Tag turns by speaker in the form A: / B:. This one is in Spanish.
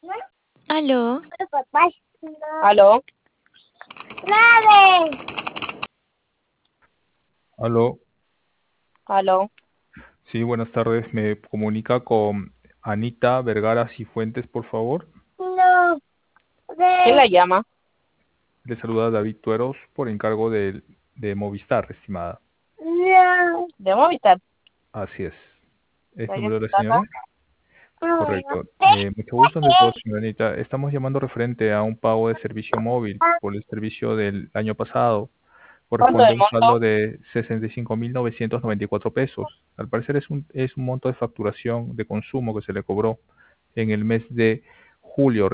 A: Aló,
B: ¿Aló?
C: Aló,
B: ¿Aló?
C: sí, buenas tardes. ¿Me comunica con Anita Vergara Cifuentes, por favor?
B: ¿Quién la llama?
C: Le saluda David Tueros por encargo de Movistar, estimada.
B: ¿De Movistar?
C: Así es. ¿Es
B: ¿De quién
C: número
B: se
C: de la
B: trata?
C: señora? Correcto. Mucho gusto ante todo, señora Anita. Estamos llamando referente a un pago de servicio móvil por el servicio del año pasado.
B: ¿Cuánto
C: Corresponde
B: es
C: a
B: el
C: un saldo
B: monto?
C: de 65.994 pesos. Al parecer es un monto de facturación de consumo que se le cobró en el mes de julio